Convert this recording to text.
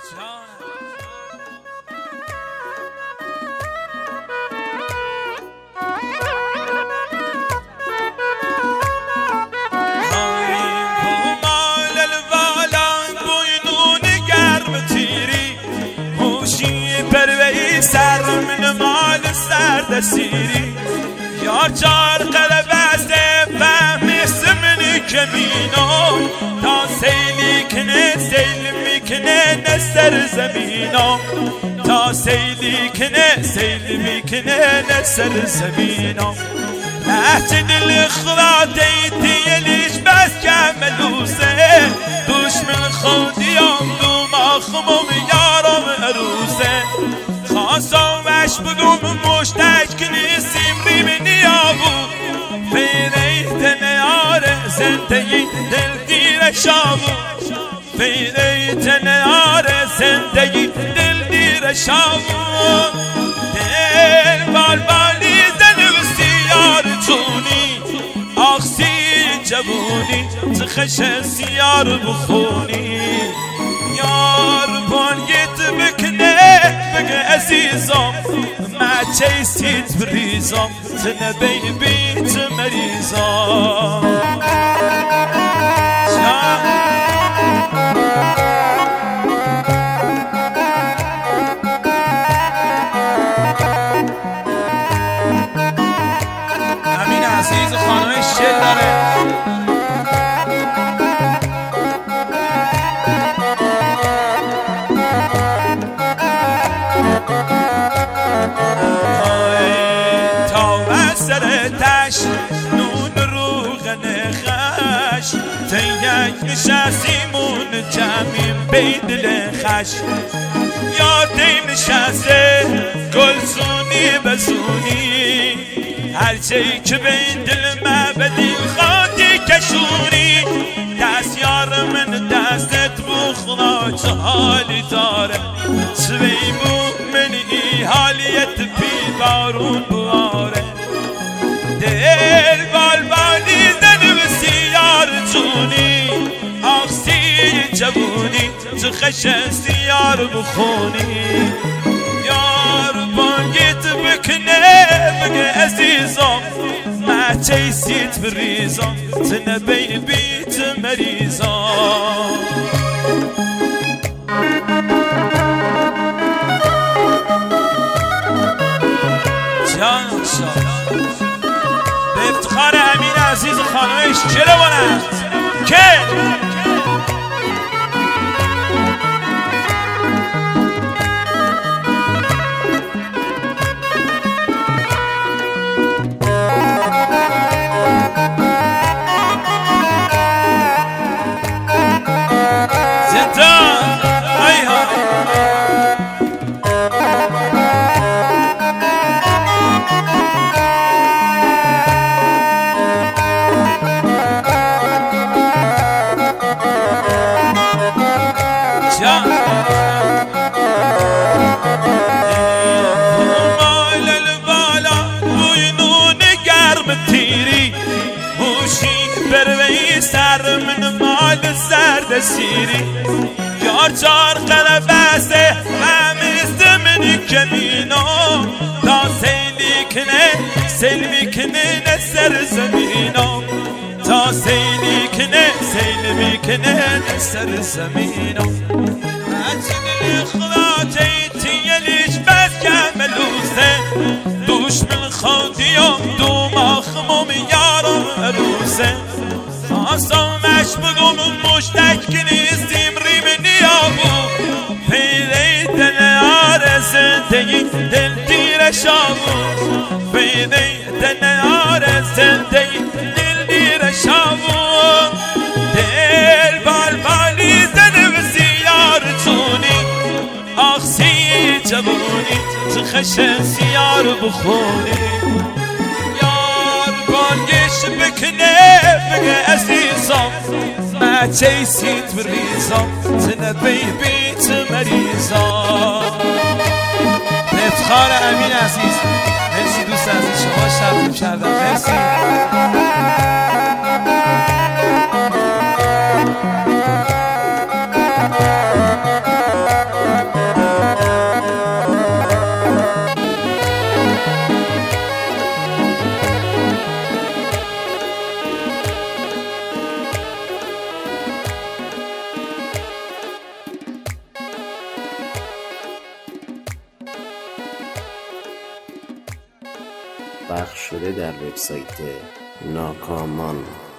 سر من مال سردسیری یار چار قلبسته فهمیست منی کمینو تا سیلی کنه سیل میکنه نسر زمینو تا سیلی کنه سیل میکنه نسر زمینو نهت دل خلاتی تیلیش بس کملوسه دشمن خودیام دو ماخموم یارم عروسه خواستمش بگم مشتک کنیسیم ریم نیابو فیریت نیار زندگی دل دیر شابو فیریت نیار زندگی دل دیر شابو دل بالبالی زنوستی یار چونی آخسی جبونی تخش سیار بخونی یار بانگیت بکنه بگه عزیزم ما چیستیت بریزم تنبی بیت مریزم امین عزیز خانم شل داره نون روغن خش تیک نشستیمون جمعیم بیدل خش یادی نشسته گلزونی بزونی هرچی که بین دل ما بدیل خاطی کشونی دست یار من دستت بخلا چه حالی داره سوی بو من ای حالیت پی بارون بواره دل بالبالی زنوسی یار جونی آخسی جبونی تو خشستی یار بخونی یار بانگیت بکنه بگه عزیزم ما چیسیت بریزم تنبی بیت مریزم جان شاد افتخار امین عزیز خانمش چرا بانند که زندان ای ها مال البالا روی نون گرم تیری موشی بروی سر من مال سرد سیری یار چار قلبسته همیست منی کمینو تا سیلی کنه سیل میکنه نسر زمینو تا سیلی کنه سیل میکنه نسر زمینو دل خلاتی تیلیش بس کملوسه دشمن خودیام دو ماخموم یارم عروسه خواستمش بگم مشتک کنیستیم ریم نیابو پیده نیار زندگی دل دیر شابو پیده نیار زندگی دل دیر شابو دل بالبالی زنوسی یار چونی آخسی جبونی تو خشن سیار بخونی یار بانگش بکنه بگه عزیزم ما چیسیت بریزم تنبی بیت مریزم افتخار امین عزیز مرسی دوست عزیز شما شب کردم مرسی پخش شده در وبسایت ناکامان.